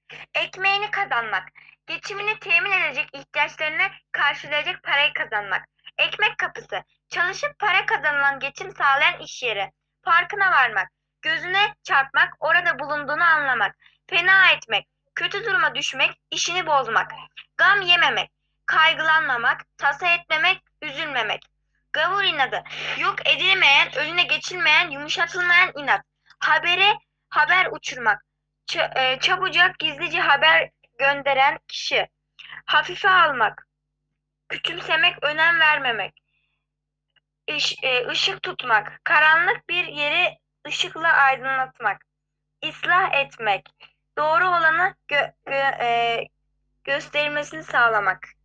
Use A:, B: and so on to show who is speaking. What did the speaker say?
A: Ekmeğini kazanmak. Geçimini temin edecek, ihtiyaçlarını karşılayacak parayı kazanmak. Ekmek kapısı. Çalışıp para kazanılan, geçim sağlayan iş yeri. Farkına varmak. Gözüne çarpmak, orada bulunduğunu anlamak. Fena etmek. Kötü duruma düşmek, işini bozmak. Gam yememek. Kaygılanmamak, tasa etmemek, üzülmemek. Gavur inadı. Yok edilmeyen, önüne geçilmeyen, yumuşatılmayan inat. Haber uçurmak. Çabucak gizlice haber gönderen kişi. Hafife almak, küçümsemek, önem vermemek, ışık tutmak, karanlık bir yeri ışıkla aydınlatmak, ıslah etmek, doğru olanı gösterilmesini sağlamak.